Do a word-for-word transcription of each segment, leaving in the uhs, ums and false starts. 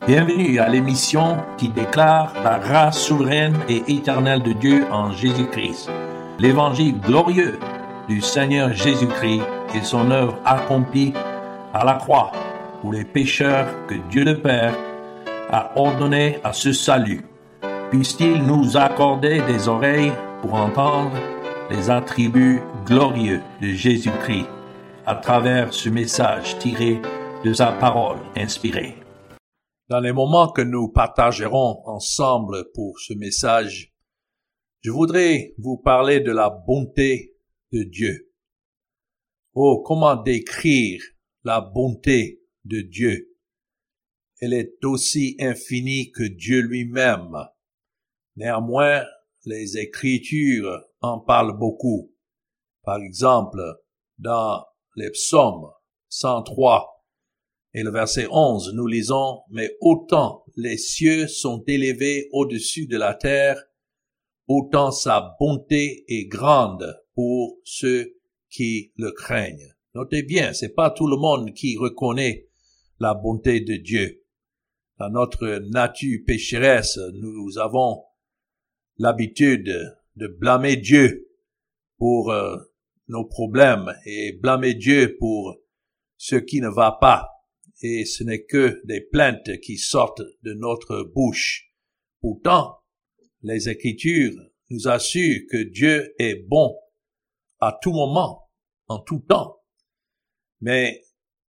Bienvenue à l'émission qui déclare la grâce souveraine et éternelle de Dieu en Jésus-Christ, l'évangile glorieux du Seigneur Jésus-Christ et son œuvre accomplie à la croix pour les pécheurs que Dieu le Père a ordonné à ce salut. Puisse-t-il nous accorder des oreilles pour entendre les attributs glorieux de Jésus-Christ à travers ce message tiré de sa parole inspirée. Dans les moments que nous partagerons ensemble pour ce message, je voudrais vous parler de la bonté de Dieu. Oh, comment décrire la bonté de Dieu? Elle est aussi infinie que Dieu lui-même. Néanmoins, les Écritures en parlent beaucoup. Par exemple, dans les psaumes cent trois et le verset onze, nous lisons « Mais autant les cieux sont élevés au-dessus de la terre, autant sa bonté est grande pour ceux qui le craignent. » Notez bien, c'est pas tout le monde qui reconnaît la bonté de Dieu. Dans notre nature pécheresse, nous avons l'habitude de blâmer Dieu pour euh, nos problèmes et blâmer Dieu pour ce qui ne va pas. Et ce n'est que des plaintes qui sortent de notre bouche. Pourtant, les Écritures nous assurent que Dieu est bon à tout moment, en tout temps. Mais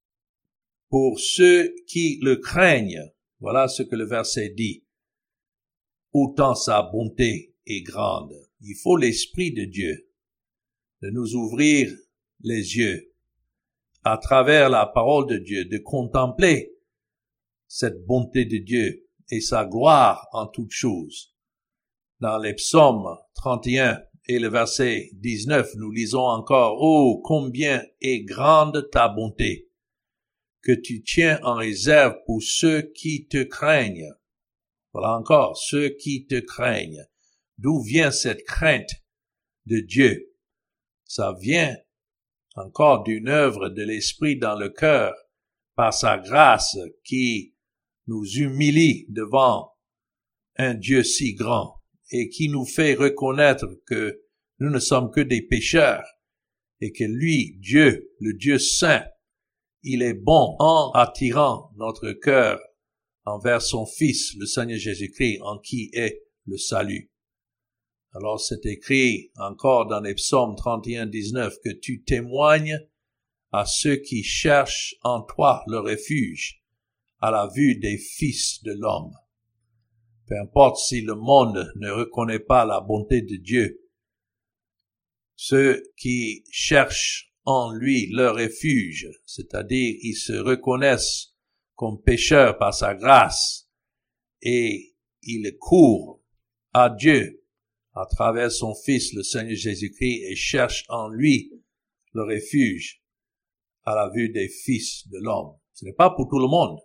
pour ceux qui le craignent, voilà ce que le verset dit, autant sa bonté est grande. Il faut l'Esprit de Dieu de nous ouvrir les yeux à travers la parole de Dieu, de contempler cette bonté de Dieu et sa gloire en toutes choses. Dans les psaumes trente et un et le verset dix-neuf, nous lisons encore « Oh, combien est grande ta bonté, que tu tiens en réserve pour ceux qui te craignent. » Voilà encore, ceux qui te craignent. D'où vient cette crainte de Dieu? Ça vient encore d'une œuvre de l'Esprit dans le cœur, par sa grâce qui nous humilie devant un Dieu si grand et qui nous fait reconnaître que nous ne sommes que des pécheurs et que lui, Dieu, le Dieu saint, il est bon en attirant notre cœur envers son Fils, le Seigneur Jésus-Christ, en qui est le salut. Alors c'est écrit encore dans les psaumes trente et un, dix-neuf que tu témoignes à ceux qui cherchent en toi le refuge à la vue des fils de l'homme. Peu importe si le monde ne reconnaît pas la bonté de Dieu, ceux qui cherchent en lui leur refuge, c'est-à-dire ils se reconnaissent comme pécheurs par sa grâce et ils courent à Dieu à travers son Fils, le Seigneur Jésus-Christ, et cherche en lui le refuge à la vue des fils de l'homme. Ce n'est pas pour tout le monde,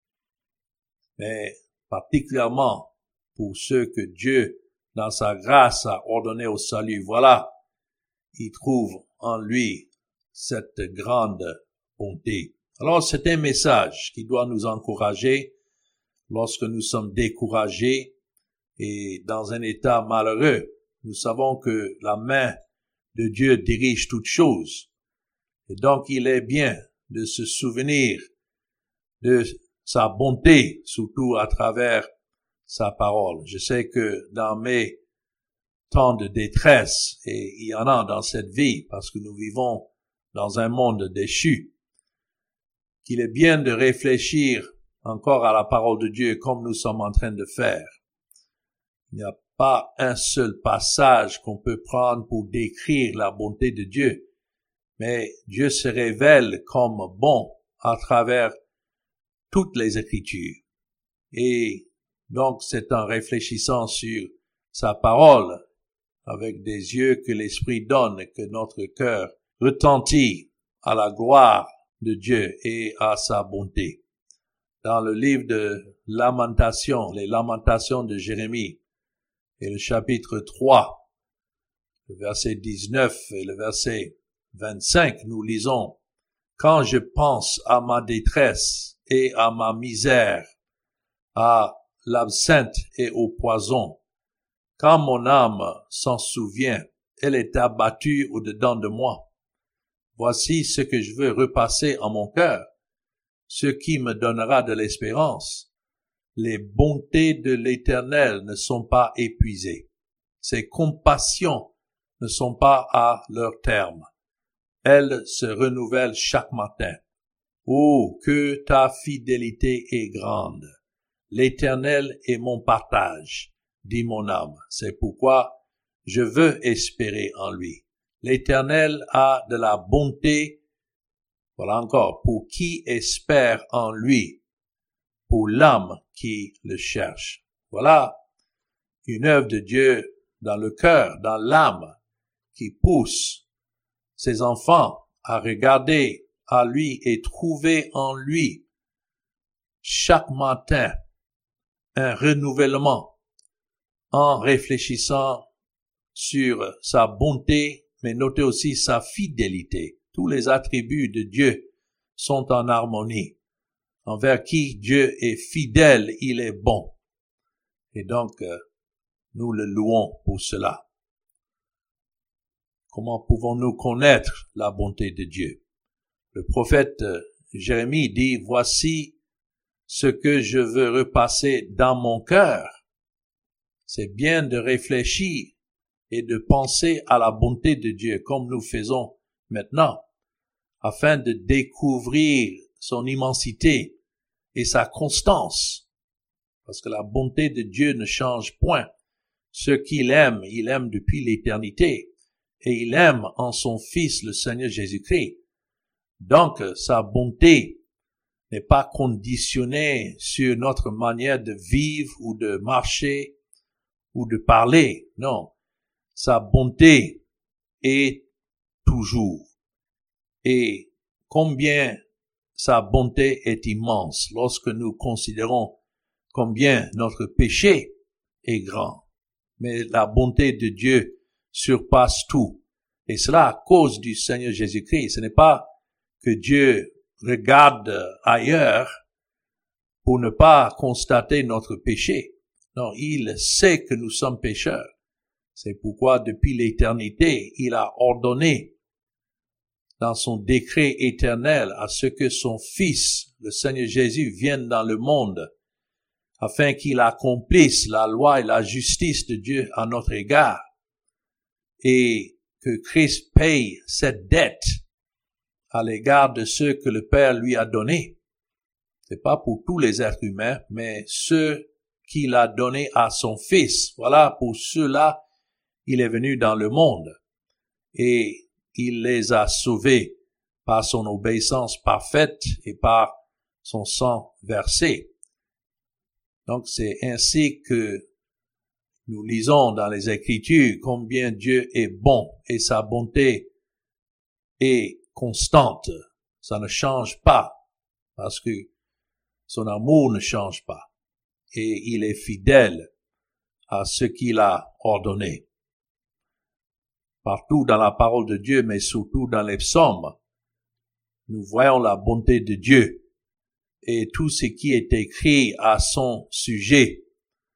mais particulièrement pour ceux que Dieu, dans sa grâce, a ordonné au salut. Voilà, il trouve en lui cette grande bonté. Alors, c'est un message qui doit nous encourager lorsque nous sommes découragés et dans un état malheureux. Nous savons que la main de Dieu dirige toutes choses. Et donc, il est bien de se souvenir de sa bonté, surtout à travers sa parole. Je sais que dans mes temps de détresse, et il y en a dans cette vie, parce que nous vivons dans un monde déchu, qu'il est bien de réfléchir encore à la parole de Dieu comme nous sommes en train de faire. Il n'y a pas un seul passage qu'on peut prendre pour décrire la bonté de Dieu, mais Dieu se révèle comme bon à travers toutes les Écritures. Et donc c'est en réfléchissant sur sa parole, avec des yeux que l'Esprit donne, que notre cœur retentit à la gloire de Dieu et à sa bonté. Dans le livre de Lamentations, les Lamentations de Jérémie, et le chapitre trois, le verset dix-neuf et le verset vingt-cinq, nous lisons « Quand je pense à ma détresse et à ma misère, à l'absinthe et au poison. Quand mon âme s'en souvient, elle est abattue au-dedans de moi. Voici ce que je veux repasser en mon cœur, ce qui me donnera de l'espérance. Les bontés de l'Éternel ne sont pas épuisées. Ses compassions ne sont pas à leur terme. Elles se renouvellent chaque matin. Oh, que ta fidélité est grande! L'Éternel est mon partage, dit mon âme. C'est pourquoi je veux espérer en lui. L'Éternel a de la bonté, voilà encore, pour qui espère en lui, pour l'âme qui le cherche. Voilà une œuvre de Dieu dans le cœur, dans l'âme, qui pousse ses enfants à regarder à lui et trouver en lui chaque matin un renouvellement en réfléchissant sur sa bonté, mais notez aussi sa fidélité. Tous les attributs de Dieu sont en harmonie. Envers qui Dieu est fidèle, il est bon. Et donc, euh, nous le louons pour cela. Comment pouvons-nous connaître la bonté de Dieu? Le prophète euh, Jérémie dit, « Voici ce que je veux repasser dans mon cœur. » C'est bien de réfléchir et de penser à la bonté de Dieu comme nous faisons maintenant, afin de découvrir son immensité et sa constance. Parce que la bonté de Dieu ne change point. Ce qu'il aime, il aime depuis l'éternité. Et il aime en son Fils, le Seigneur Jésus-Christ. Donc, sa bonté n'est pas conditionnée sur notre manière de vivre ou de marcher ou de parler. Non. Sa bonté est toujours. Et combien sa bonté est immense lorsque nous considérons combien notre péché est grand. Mais la bonté de Dieu surpasse tout. Et cela à cause du Seigneur Jésus-Christ. Ce n'est pas que Dieu regarde ailleurs pour ne pas constater notre péché. Non, il sait que nous sommes pécheurs. C'est pourquoi depuis l'éternité, il a ordonné dans son décret éternel à ce que son Fils, le Seigneur Jésus, vienne dans le monde afin qu'il accomplisse la loi et la justice de Dieu à notre égard et que Christ paye cette dette à l'égard de ceux que le Père lui a donnés. C'est pas pour tous les êtres humains, mais ceux qu'il a donnés à son Fils. Voilà, pour ceux-là, il est venu dans le monde et il les a sauvés par son obéissance parfaite et par son sang versé. Donc c'est ainsi que nous lisons dans les Écritures combien Dieu est bon et sa bonté est constante. Ça ne change pas parce que son amour ne change pas et il est fidèle à ce qu'il a ordonné. Partout dans la parole de Dieu, mais surtout dans les psaumes, nous voyons la bonté de Dieu et tout ce qui est écrit à son sujet.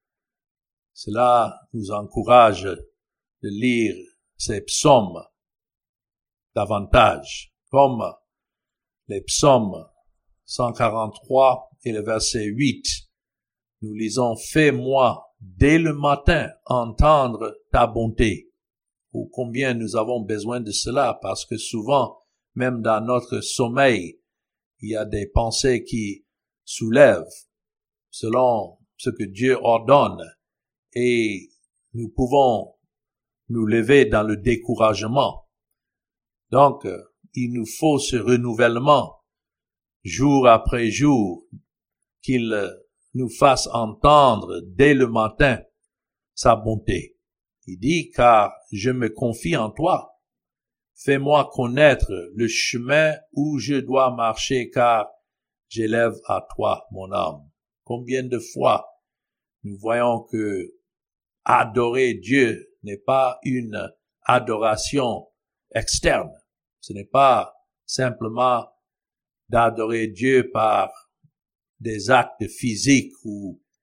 Cela nous encourage de lire ces psaumes davantage, comme les psaumes cent quarante-trois et le verset huit. Nous lisons « Fais-moi dès le matin entendre ta bonté ». Ou combien nous avons besoin de cela, parce que souvent, même dans notre sommeil, il y a des pensées qui soulèvent selon ce que Dieu ordonne et nous pouvons nous lever dans le découragement. Donc, il nous faut ce renouvellement jour après jour qu'il nous fasse entendre dès le matin sa bonté. Il dit, car je me confie en toi. Fais-moi connaître le chemin où je dois marcher, car j'élève à toi mon âme. Combien de fois nous voyons que adorer Dieu n'est pas une adoration externe. Ce n'est pas simplement d'adorer Dieu par des actes physiques ou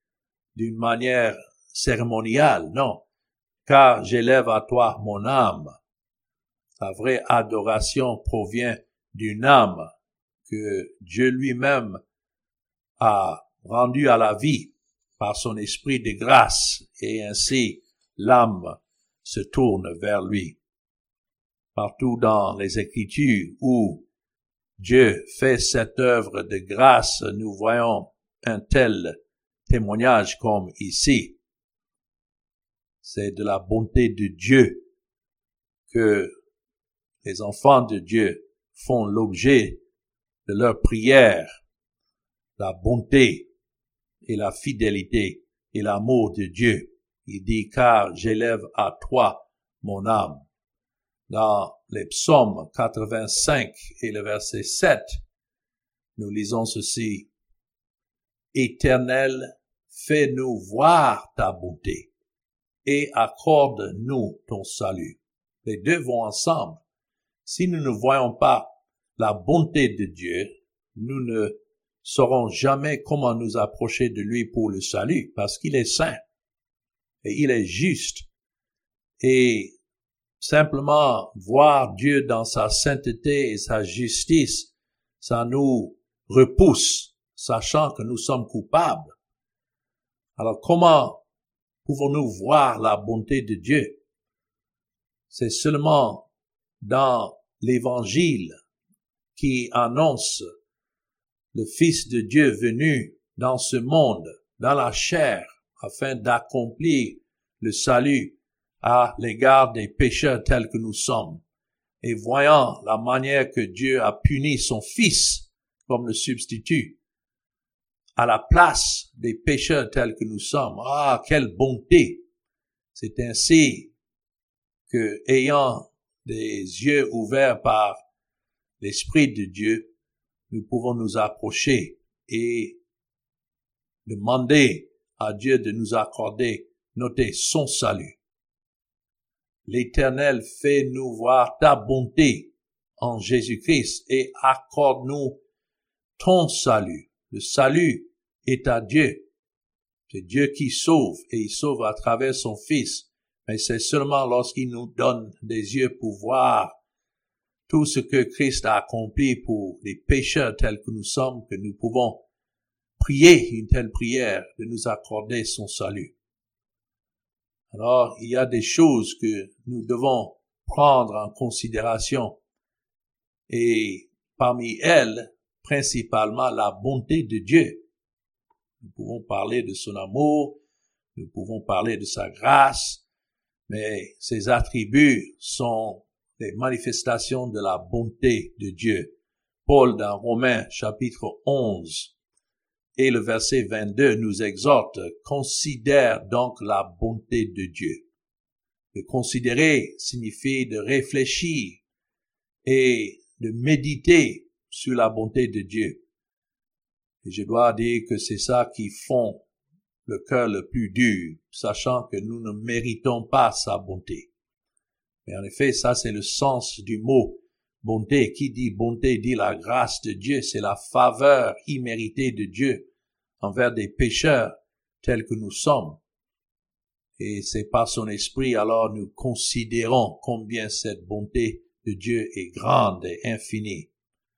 d'une manière cérémoniale, non, car j'élève à toi mon âme. La vraie adoration provient d'une âme que Dieu lui-même a rendue à la vie par son esprit de grâce, et ainsi l'âme se tourne vers lui. Partout dans les Écritures où Dieu fait cette œuvre de grâce, nous voyons un tel témoignage comme ici. C'est de la bonté de Dieu que les enfants de Dieu font l'objet de leur prière, la bonté et la fidélité et l'amour de Dieu. Il dit, car j'élève à toi mon âme. Dans les psaumes quatre-vingt-cinq et le verset sept, nous lisons ceci. Éternel, fais-nous voir ta bonté et accorde-nous ton salut. Les deux vont ensemble. Si nous ne voyons pas la bonté de Dieu, nous ne saurons jamais comment nous approcher de lui pour le salut, parce qu'il est saint et il est juste. Et simplement voir Dieu dans sa sainteté et sa justice, ça nous repousse, sachant que nous sommes coupables. Alors comment pouvons-nous voir la bonté de Dieu? C'est seulement dans l'Évangile qui annonce le Fils de Dieu venu dans ce monde, dans la chair, afin d'accomplir le salut à l'égard des pécheurs tels que nous sommes. Et voyant la manière que Dieu a puni son Fils comme le substitut, à la place des pécheurs tels que nous sommes. Ah, quelle bonté! C'est ainsi que, ayant des yeux ouverts par l'Esprit de Dieu, nous pouvons nous approcher et demander à Dieu de nous accorder, notez, son salut. L'Éternel fait nous voir ta bonté en Jésus-Christ et accorde-nous ton salut. Le salut est à Dieu. C'est Dieu qui sauve et il sauve à travers son Fils. Mais c'est seulement lorsqu'il nous donne des yeux pour voir tout ce que Christ a accompli pour les pécheurs tels que nous sommes, que nous pouvons prier une telle prière de nous accorder son salut. Alors, il y a des choses que nous devons prendre en considération et parmi elles, principalement la bonté de Dieu. Nous pouvons parler de son amour, nous pouvons parler de sa grâce, mais ces attributs sont des manifestations de la bonté de Dieu. Paul, dans Romains chapitre onze et le verset vingt-deux, nous exhorte, considère donc la bonté de Dieu. De considérer signifie de réfléchir et de méditer sur la bonté de Dieu. Et je dois dire que c'est ça qui fond le cœur le plus dur, sachant que nous ne méritons pas sa bonté. Mais en effet, ça c'est le sens du mot bonté. Qui dit bonté dit la grâce de Dieu, c'est la faveur imméritée de Dieu envers des pécheurs tels que nous sommes. Et c'est par son esprit, alors nous considérons combien cette bonté de Dieu est grande et infinie.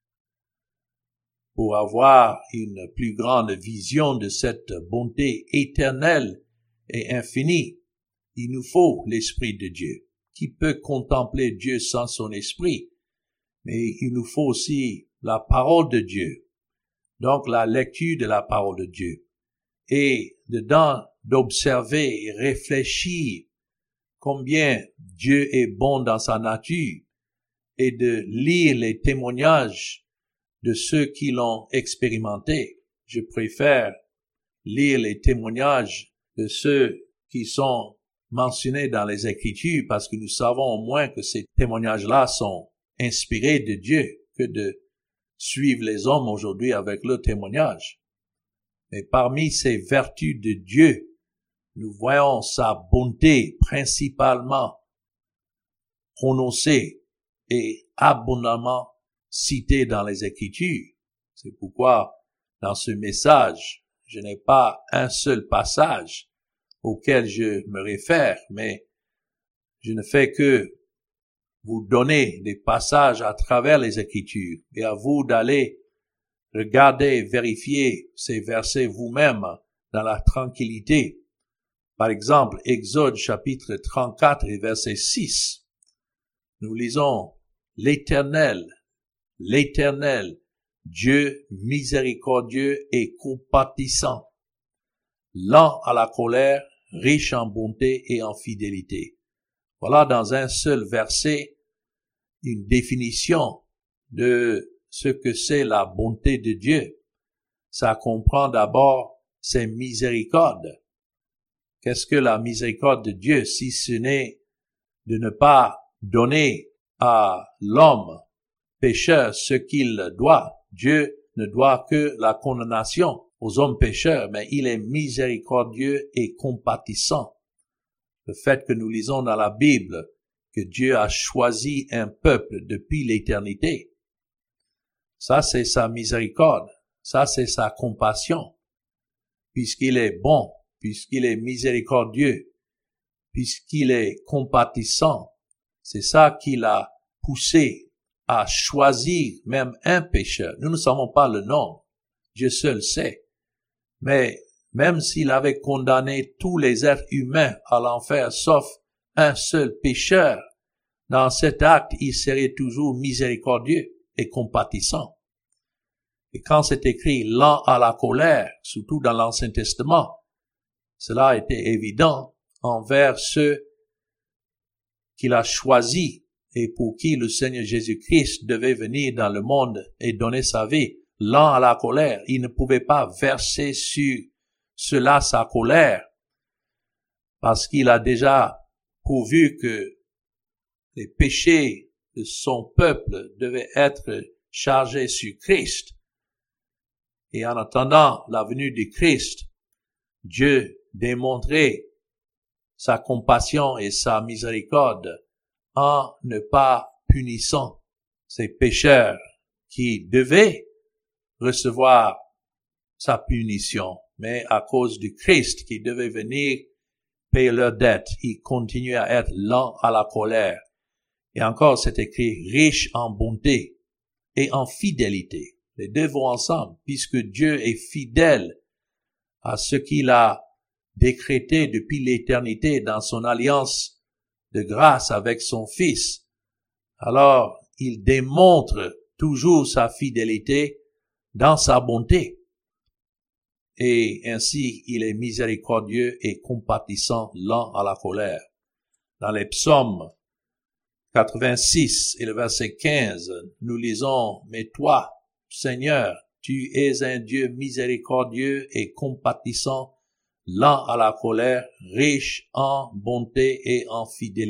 Pour avoir une plus grande vision de cette bonté éternelle et infinie, il nous faut l'Esprit de Dieu. Qui peut contempler Dieu sans son esprit? Mais il nous faut aussi la parole de Dieu. Donc la lecture de la parole de Dieu. Et dedans d'observer et réfléchir combien Dieu est bon dans sa nature et de lire les témoignages de ceux qui l'ont expérimenté. Je préfère lire les témoignages de ceux qui sont mentionnés dans les Écritures parce que nous savons au moins que ces témoignages-là sont inspirés de Dieu que de suivre les hommes aujourd'hui avec leurs témoignages. Mais parmi ces vertus de Dieu, nous voyons sa bonté principalement prononcée et abondamment citée dans les Écritures. C'est pourquoi, dans ce message, je n'ai pas un seul passage auquel je me réfère, mais je ne fais que vous donner des passages à travers les Écritures et à vous d'aller regarder, vérifier ces versets vous-même dans la tranquillité. Par exemple, Exode chapitre trente-quatre et verset six. Nous lisons l'Éternel, l'Éternel, Dieu miséricordieux et compatissant, lent à la colère, riche en bonté et en fidélité. Voilà dans un seul verset une définition de ce que c'est la bonté de Dieu. Ça comprend d'abord ses miséricordes. Qu'est-ce que la miséricorde de Dieu si ce n'est de ne pas donner à l'homme pécheur ce qu'il doit? Dieu ne doit que la condamnation aux hommes pécheurs, mais il est miséricordieux et compatissant. Le fait que nous lisons dans la Bible que Dieu a choisi un peuple depuis l'éternité, ça c'est sa miséricorde, ça c'est sa compassion, puisqu'il est bon, puisqu'il est miséricordieux, puisqu'il est compatissant. C'est ça qui l'a poussé à choisir même un pécheur. Nous ne savons pas le nom, Dieu seul sait. Mais même s'il avait condamné tous les êtres humains à l'enfer, sauf un seul pécheur, dans cet acte, il serait toujours miséricordieux et compatissant. Et quand c'est écrit lent à la colère, surtout dans l'Ancien Testament, cela était évident envers ceux qu'il a choisis et pour qui le Seigneur Jésus-Christ devait venir dans le monde et donner sa vie. Lent à la colère, il ne pouvait pas verser sur cela sa colère, parce qu'il a déjà pourvu que les péchés de son peuple devaient être chargés sur Christ. Et en attendant la venue du Christ, Dieu démontrait sa compassion et sa miséricorde en ne pas punissant ces pécheurs qui devaient recevoir sa punition. Mais à cause du Christ qui devait venir payer leur dette, il continuait à être lent à la colère. Et encore, c'est écrit riche en bonté et en fidélité. Les deux vont ensemble, puisque Dieu est fidèle à ce qu'il a décrété depuis l'éternité dans son alliance de grâce avec son Fils. Alors, il démontre toujours sa fidélité dans sa bonté. Et ainsi, il est miséricordieux et compatissant, lent à la colère. Dans les psaumes quatre-vingt-six et le verset quinze, nous lisons « Mais toi, Seigneur, tu es un Dieu miséricordieux et compatissant, lent à la colère, riche en bonté et en fidélité. »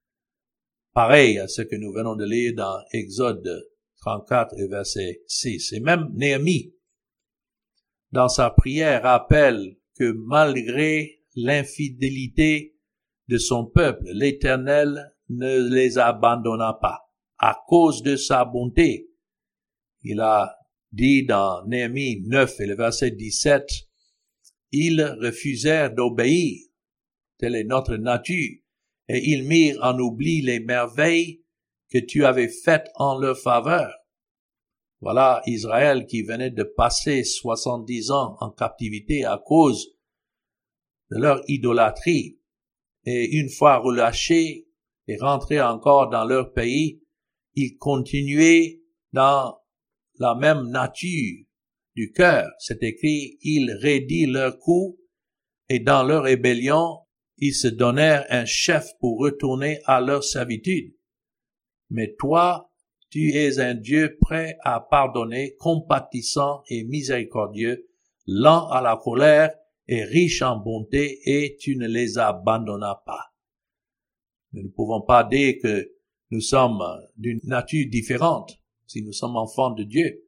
Pareil à ce que nous venons de lire dans Exode trente-quatre et verset six. Et même Néhémie, dans sa prière, rappelle que malgré l'infidélité de son peuple, l'Éternel ne les abandonna pas. À cause de sa bonté, il a dit dans Néhémie neuf et le verset dix-sept, « Ils refusèrent d'obéir, telle est notre nature, et ils mirent en oubli les merveilles que tu avais faites en leur faveur. » Voilà Israël qui venait de passer soixante-dix ans en captivité à cause de leur idolâtrie. Et une fois relâchés et rentrés encore dans leur pays, ils continuaient dans la même nature du cœur. C'est écrit, ils raidirent leur cou et dans leur rébellion, ils se donnèrent un chef pour retourner à leur servitude. Mais toi, tu es un Dieu prêt à pardonner, compatissant et miséricordieux, lent à la colère et riche en bonté, et tu ne les abandonnas pas. Nous ne pouvons pas dire que nous sommes d'une nature différente si nous sommes enfants de Dieu.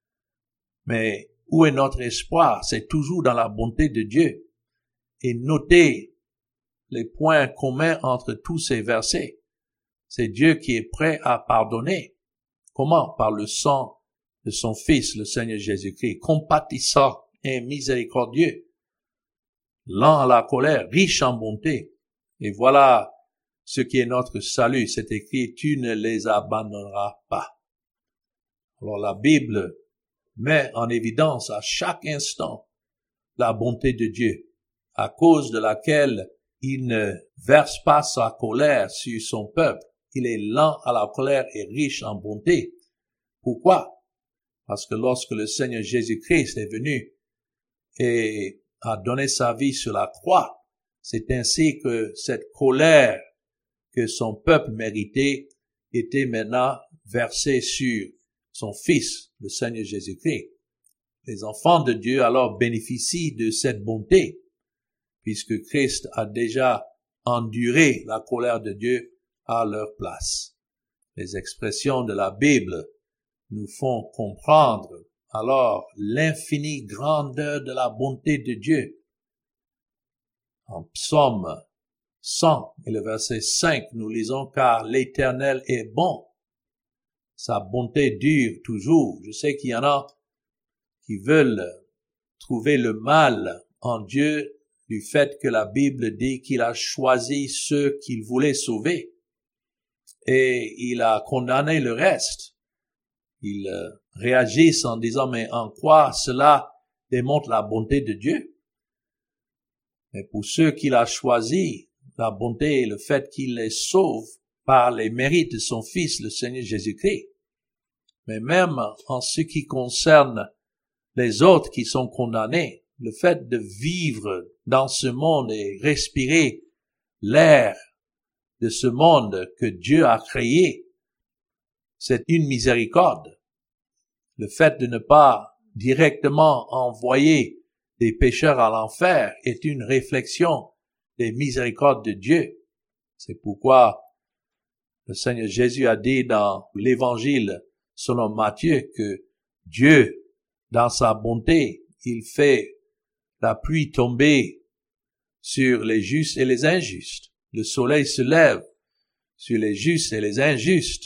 Mais où est notre espoir? C'est toujours dans la bonté de Dieu. Et notez les points communs entre tous ces versets. C'est Dieu qui est prêt à pardonner. Comment? Par le sang de son Fils, le Seigneur Jésus-Christ, compatissant et miséricordieux, lent à la colère, riche en bonté. Et voilà ce qui est notre salut. C'est écrit, tu ne les abandonneras pas. Alors la Bible met en évidence à chaque instant la bonté de Dieu, à cause de laquelle il ne verse pas sa colère sur son peuple. Il est lent à la colère et riche en bonté. Pourquoi? Parce que lorsque le Seigneur Jésus-Christ est venu et a donné sa vie sur la croix, c'est ainsi que cette colère que son peuple méritait était maintenant versée sur son Fils, le Seigneur Jésus-Christ. Les enfants de Dieu alors bénéficient de cette bonté, puisque Christ a déjà enduré la colère de Dieu à leur place. Les expressions de la Bible nous font comprendre alors l'infinie grandeur de la bonté de Dieu. En Psaume cent et le verset cinq, nous lisons « Car l'Éternel est bon, sa bonté dure toujours ». Je sais qu'il y en a qui veulent trouver le mal en Dieu du fait que la Bible dit qu'il a choisi ceux qu'il voulait sauver et il a condamné le reste. Ils réagissent en disant, mais en quoi cela démontre la bonté de Dieu? Mais pour ceux qu'il a choisis, la bonté est le fait qu'il les sauve par les mérites de son Fils, le Seigneur Jésus-Christ. Mais même en ce qui concerne les autres qui sont condamnés, le fait de vivre dans ce monde et respirer l'air de ce monde que Dieu a créé, c'est une miséricorde. Le fait de ne pas directement envoyer des pécheurs à l'enfer est une réflexion des miséricordes de Dieu. C'est pourquoi le Seigneur Jésus a dit dans l'Évangile selon Matthieu que Dieu, dans sa bonté, il fait la pluie tomber sur les justes et les injustes. Le soleil se lève sur les justes et les injustes.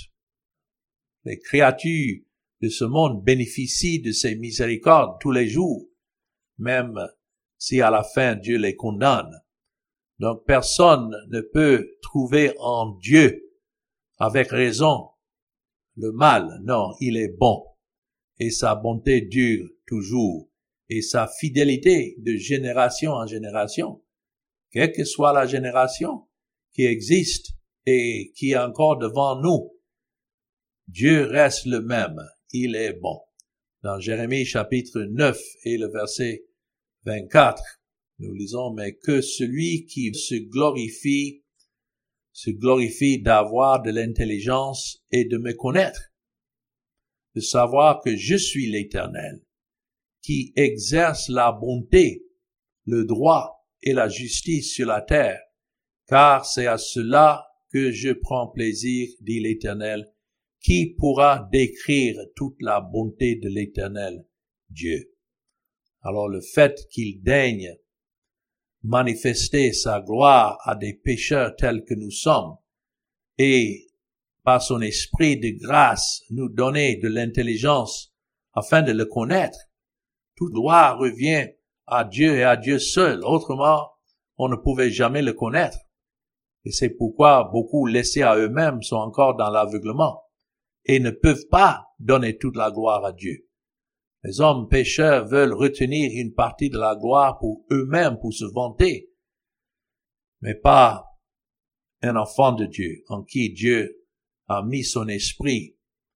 Les créatures de ce monde bénéficient de ses miséricordes tous les jours, même si à la fin Dieu les condamne. Donc personne ne peut trouver en Dieu avec raison le mal. Non, il est bon et sa bonté dure toujours et sa fidélité de génération en génération. Quelle que soit la génération qui existe et qui est encore devant nous, Dieu reste le même, il est bon. Dans Jérémie chapitre neuf et le verset vingt-quatre, nous lisons, mais que celui qui se glorifie, se glorifie d'avoir de l'intelligence et de me connaître, de savoir que je suis l'Éternel, qui exerce la bonté, le droit et la justice sur la terre, car c'est à cela que je prends plaisir, dit l'Éternel. Qui pourra décrire toute la bonté de l'Éternel Dieu? Alors le fait qu'il daigne manifester sa gloire à des pécheurs tels que nous sommes et par son esprit de grâce nous donner de l'intelligence afin de le connaître, toute gloire revient à Dieu et à Dieu seul. Autrement, on ne pouvait jamais le connaître. Et c'est pourquoi beaucoup laissés à eux-mêmes sont encore dans l'aveuglement et ne peuvent pas donner toute la gloire à Dieu. Les hommes pécheurs veulent retenir une partie de la gloire pour eux-mêmes, pour se vanter, mais pas un enfant de Dieu en qui Dieu a mis son esprit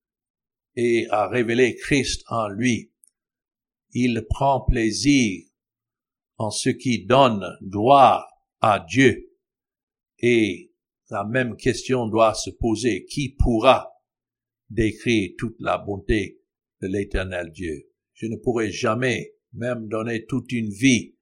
et a révélé Christ en lui. Il prend plaisir en ce qui donne gloire à Dieu. Et la même question doit se poser. Qui pourra décrire toute la bonté de l'Éternel Dieu? Je ne pourrai jamais, même donner toute une vie,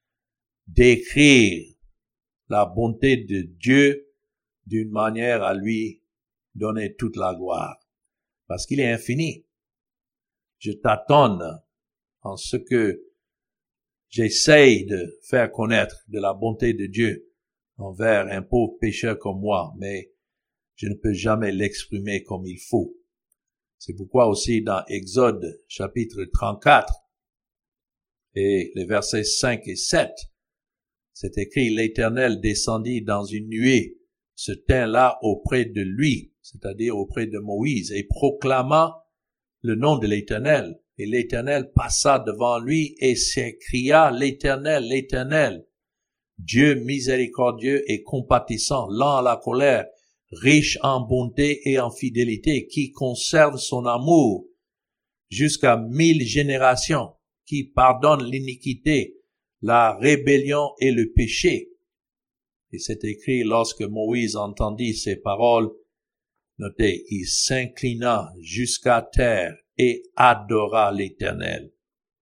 décrire la bonté de Dieu d'une manière à lui donner toute la gloire. Parce qu'il est infini. Je tâtonne en ce que j'essaye de faire connaître de la bonté de Dieu envers un pauvre pécheur comme moi, mais je ne peux jamais l'exprimer comme il faut. C'est pourquoi aussi dans Exode chapitre trente-quatre, Et les versets cinq et sept, c'est écrit, l'Éternel descendit dans une nuée, se tint là auprès de lui, c'est-à-dire auprès de Moïse, et proclama le nom de l'Éternel. Et l'Éternel passa devant lui et s'écria, l'Éternel, l'Éternel, Dieu miséricordieux et compatissant, lent à la colère, riche en bonté et en fidélité, qui conserve son amour jusqu'à mille générations, qui pardonne l'iniquité, la rébellion et le péché. Et c'est écrit, lorsque Moïse entendit ces paroles, notez, il s'inclina jusqu'à terre et adora l'Éternel.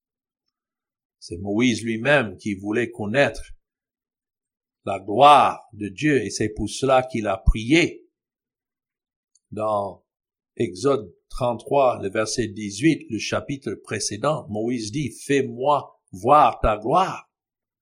C'est Moïse lui-même qui voulait connaître la gloire de Dieu, et c'est pour cela qu'il a prié. Dans Exode trente-trois, le verset dix-huit, le chapitre précédent, Moïse dit, fais-moi voir ta gloire.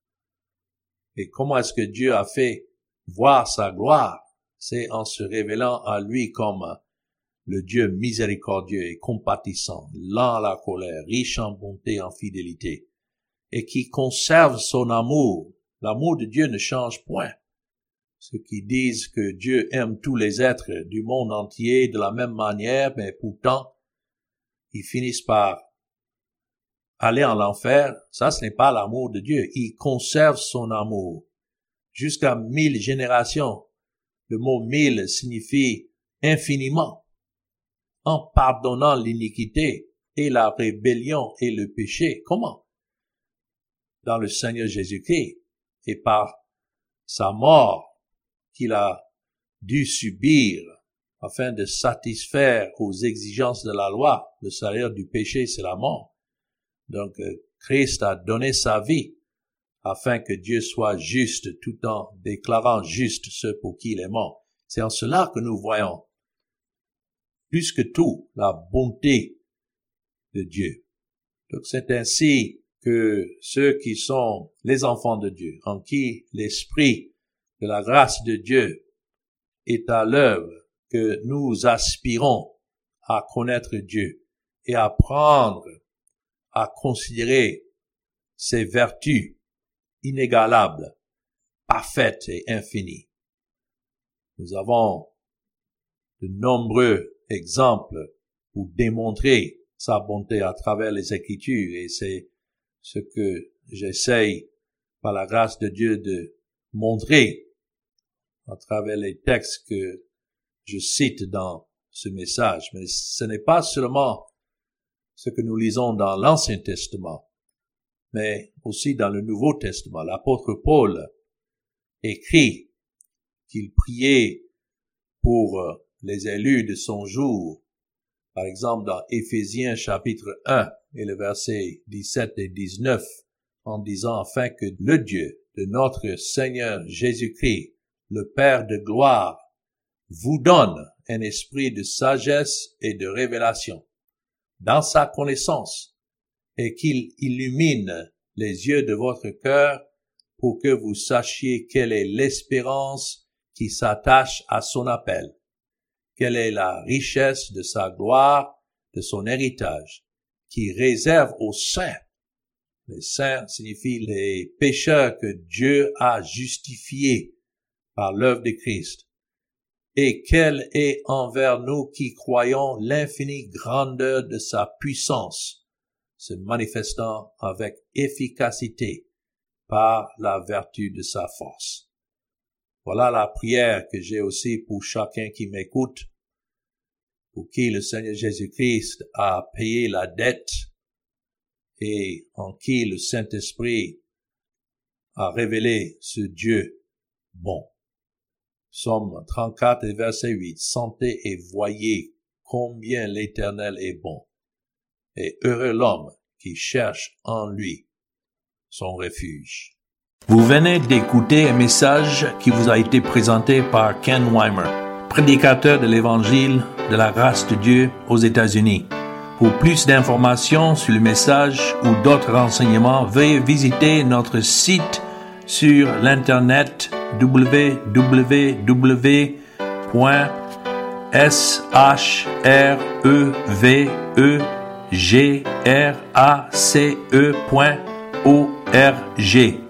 Et comment est-ce que Dieu a fait voir sa gloire? C'est en se révélant à lui comme le Dieu miséricordieux et compatissant, lent à la colère, riche en bonté et en fidélité, et qui conserve son amour. L'amour de Dieu ne change point. Ceux qui disent que Dieu aime tous les êtres du monde entier de la même manière, mais pourtant, ils finissent par aller en enfer. Ça, ce n'est pas l'amour de Dieu. Il conserve son amour jusqu'à mille générations. Le mot mille signifie infiniment, en pardonnant l'iniquité et la rébellion et le péché. Comment? Dans le Seigneur Jésus-Christ. Et par sa mort qu'il a dû subir afin de satisfaire aux exigences de la loi. Le salaire du péché, c'est la mort. Donc, Christ a donné sa vie afin que Dieu soit juste tout en déclarant juste ceux pour qui il est mort. C'est en cela que nous voyons, plus que tout, la bonté de Dieu. Donc, c'est ainsi que ceux qui sont les enfants de Dieu, en qui l'esprit de la grâce de Dieu est à l'œuvre, que nous aspirons à connaître Dieu et à apprendre à considérer ses vertus inégalables, parfaites et infinies. Nous avons de nombreux exemples pour démontrer sa bonté à travers les Écritures, et c'est ce que j'essaye, par la grâce de Dieu, de montrer à travers les textes que je cite dans ce message. Mais ce n'est pas seulement ce que nous lisons dans l'Ancien Testament, mais aussi dans le Nouveau Testament. L'apôtre Paul écrit qu'il priait pour les élus de son jour. Par exemple, dans Éphésiens chapitre un et le verset dix-sept et dix-neuf, en disant afin que le Dieu de notre Seigneur Jésus-Christ, le Père de gloire, vous donne un esprit de sagesse et de révélation dans sa connaissance, et qu'il illumine les yeux de votre cœur pour que vous sachiez quelle est l'espérance qui s'attache à son appel, quelle est la richesse de sa gloire, de son héritage, qui réserve aux saints. Les saints signifient les pécheurs que Dieu a justifiés par l'œuvre de Christ. Et quelle est envers nous qui croyons l'infinie grandeur de sa puissance, se manifestant avec efficacité par la vertu de sa force. Voilà la prière que j'ai aussi pour chacun qui m'écoute, pour qui le Seigneur Jésus-Christ a payé la dette et en qui le Saint-Esprit a révélé ce Dieu bon. Psaume trente-quatre et verset huit. Sentez et voyez combien l'Éternel est bon, et heureux l'homme qui cherche en lui son refuge. Vous venez d'écouter un message qui vous a été présenté par Ken Weimer, prédicateur de l'Évangile de la grâce de Dieu aux États-Unis. Pour plus d'informations sur le message ou d'autres renseignements, veuillez visiter notre site sur l'internet w w w point s h r e v e g r a c e point O R G.